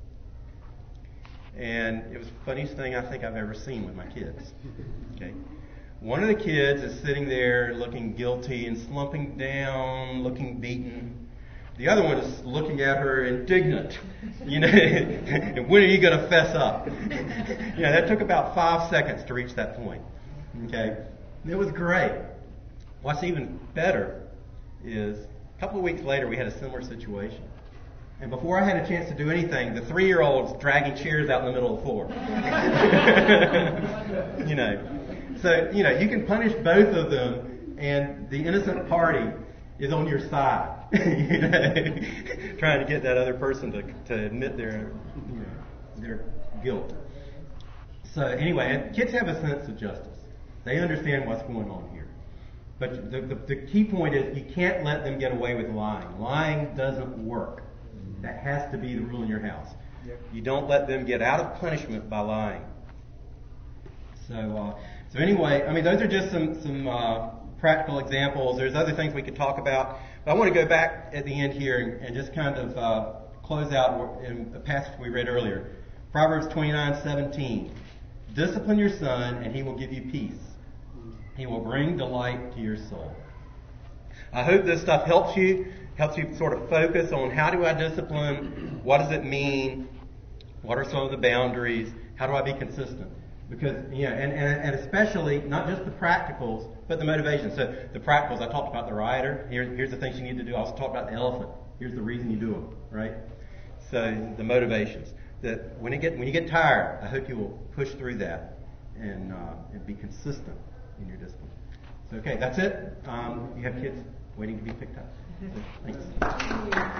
S1: And it was the funniest thing I think I've ever seen with my kids. Okay, one of the kids is sitting there looking guilty and slumping down, looking beaten. The other one is looking at her indignant, you know, and when are you going to fess up? You know, that took about five seconds to reach that point. Okay, and it was great. What's even better is a couple of weeks later we had a similar situation. And before I had a chance to do anything, the three-year-old's dragging chairs out in the middle of the floor. You know, so, you know, you can punish both of them and the innocent party is on your side. You know, trying to get that other person to, to admit their, you know, their guilt. So anyway, kids have a sense of justice. They understand what's going on here. But the, the, the key point is you can't let them get away with lying. Lying doesn't work. That has to be the rule in your house. Yep. You don't let them get out of punishment by lying. So, uh, so anyway, I mean, those are just some some uh, practical examples. There's other things we could talk about, but I want to go back at the end here and, and just kind of uh, close out in a passage we read earlier. Proverbs twenty-nine seventeen. Discipline your son, and he will give you peace. He will bring delight to your soul. I hope this stuff helps you. Helps you sort of focus on how do I discipline, what does it mean, what are some of the boundaries, how do I be consistent? Because, you know, and, and, and especially not just the practicals, but the motivation. So the practicals, I talked about the rider. Here, here's the things you need to do. I also talked about the elephant. Here's the reason you do them, right? So the motivations. That when you get when you get tired, I hope you will push through that and uh, and be consistent in your discipline. So, okay, that's it. Um, you have kids waiting to be picked up. Thanks.